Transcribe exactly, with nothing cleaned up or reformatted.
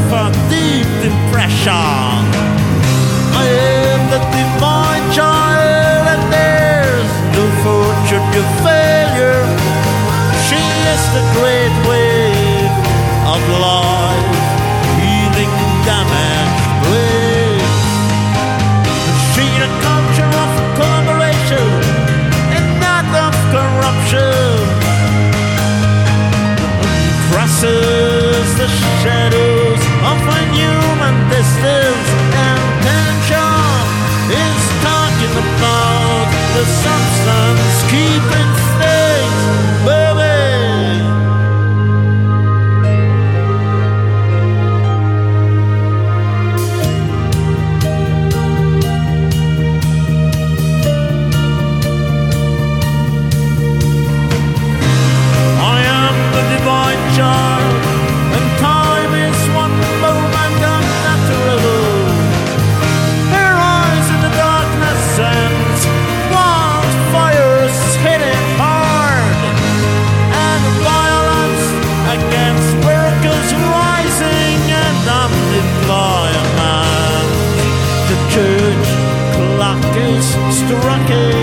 for deep impression. I am the divine child, and there's no fortune to failure. She is the great wave of life, healing damaged waves. She the culture of collaboration and not of corruption. Crosses the shadows of inhuman distance, and tension is talking about the substance keeping things, baby. I am the divine child, and time is one moment unnatural. Her eyes in the darkness sense wildfires hitting hard, and violence against workers rising, and unemployment. The church clock is striking